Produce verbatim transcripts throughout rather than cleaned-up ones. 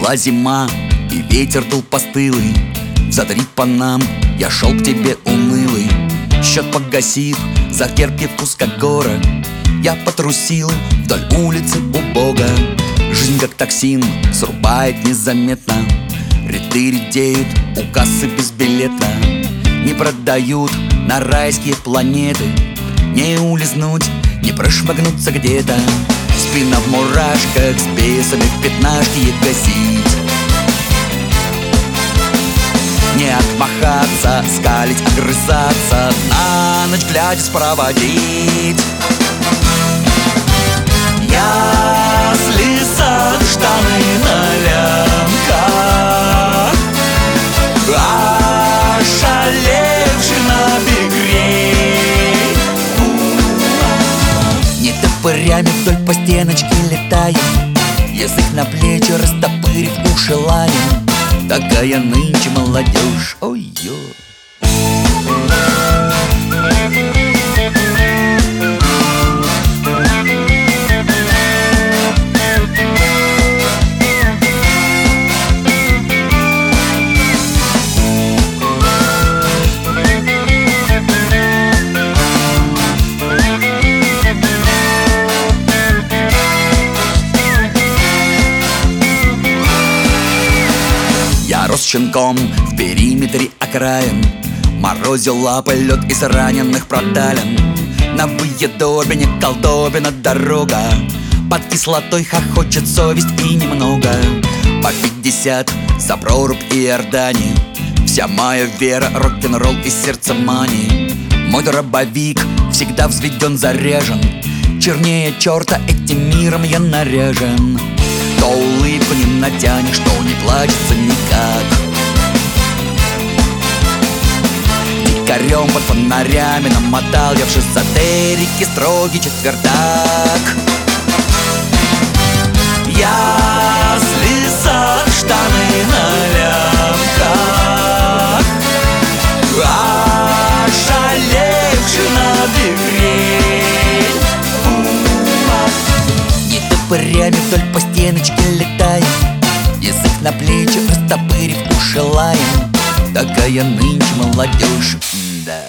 Была зима, и ветер дул постылый. Взад по нам я шел к тебе унылый. Счет погасив, за терпевку как гора, я потрусил вдоль улицы убого. Жизнь как токсин срубает незаметно. Ряды редеют, у кассы безбилетно. Не продают на райские планеты. Не улизнуть, не прошмыгнуться где-то. Спина в мурашках, с бесами в пятнашке гасить. Не отмахаться, скалить, огрызаться, на ночь глядя спроводить. Я слезал штаны на лямках, ошалевший на бегре. Не топырями вдоль по стеночке летаем, язык на плечи растопырив, уши лаем. Такая нынче молодежь, ой-ё. Рос щенком в периметре окраин, морозил лапой лед из раненых проталин. На выедобине колдобина дорога, под кислотой хохочет совесть и немного. По пятьдесят за прорубь Иордании, вся моя вера рок-н-ролл из сердца мани. Мой дробовик всегда взведен, заряжен, чернее черта этим миром я наряжен. То улыбку не натянешь, то не плачется никак. Дикарем под фонарями намотал я в шизотерике строгий четвертак. Я слезал штаны на лямках, ошалевший на бегре. Не топырями вдоль по стеночке летаем, язык на плечи растопырив, уши лаем. Такая нынче молодежь, да.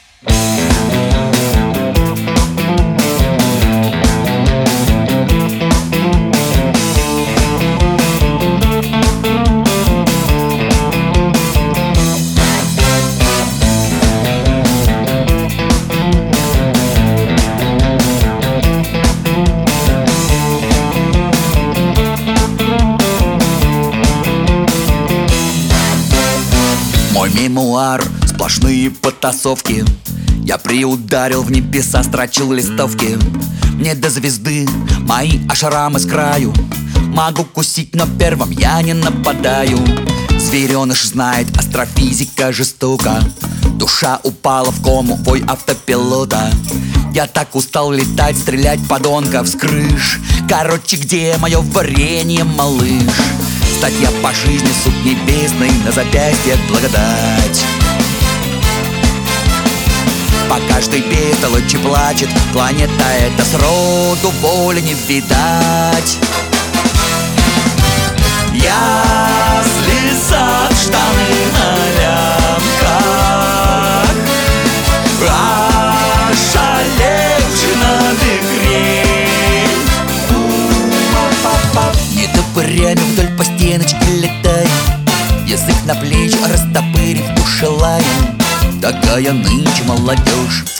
Мой мемуар, сплошные потасовки. Я приударил в небеса, строчил листовки. Мне до звезды мои ашрамы с краю. Могу кусить, но первым я не нападаю. Звереныш знает, астрофизика жестока. Душа упала в кому, вой автопилота. Я так устал летать, стрелять подонков с крыш. Короче, где мое варенье, малыш? Статья по жизни, суд небесный, на запястьях благодать. По каждой бестолочи плачет, планета эта сроду воли не видать. Я слезал штаны на лямках, ошалевший на бегре. Не топырями вдоль по стеночке летаем, язык на плечи растопырив, уши лаем. Такая нынче молодежь.